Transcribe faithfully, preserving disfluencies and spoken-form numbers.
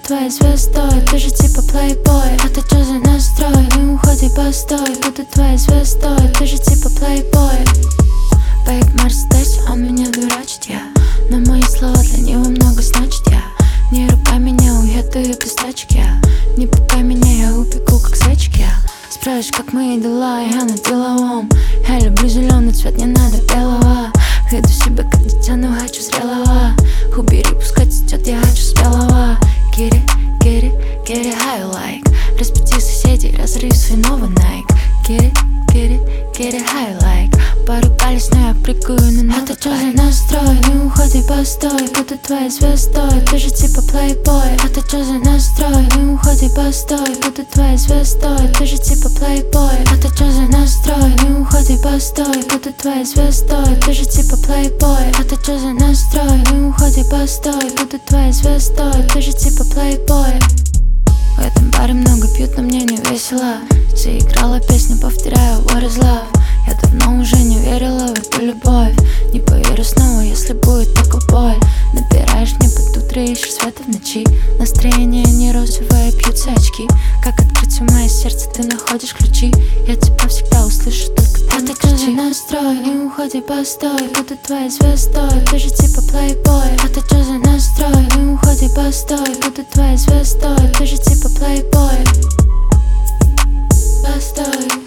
твоей звездой. Ты же типа плейбой, а ты чё за настрой? Не уходи, постой, буду твоей звездой. Ты же типа плейбой. Бейб Мерседес, он меня дурачит, я но мои слова для него много значит. Я не ругай меня, уеду я без тачки. Я не пугай меня, я убегу как зайчик. Я спрашиваешь, как мои дела, я на деловом. Я люблю зеленый цвет, не надо белого. Веду себя как дитя, но хочу зрелого. Убери, пускай цветет, я хочу спелого. Get it, get it, get it how you like. Разбуди соседей, разрыв свой новый Nike. Get it, get it, get it how you like. Поругались, но я прыгаю на новый. А ты чё за настрой? Не уходи, постой, буду твоей звездой. Ты же типа плейбой. А ты чё за настрой? Не уходи, постой, буду твоей звездой. Ты же типа плейбой. А ты чё за настрой? Не уходи, постой, буду твоей звездой. Ты же типа плейбой. А ты чё за настрой? Не уходи, постой, буду твоей звездой. Ты же типа плейбой. В этом баре много пьют, но мне не весело. Заиграла песню, повторяю what is love. Я давно уже не верила в эту любовь. Не поверю снова, если будет только боль. Набираешь мне под утро, ищешь света в ночи. Настроение не розовое, пьются очки. Как открыть в мое сердце, ты находишь ключи. Я тебя всегда услышу, только ты не кричи. А ты чё за настрой? Не уходи, постой, буду твоей звездой. Ты же типа плейбой. А ты чё за настрой? Не уходи, постой, буду твоей звездой. Ты же типа плейбой. Постой.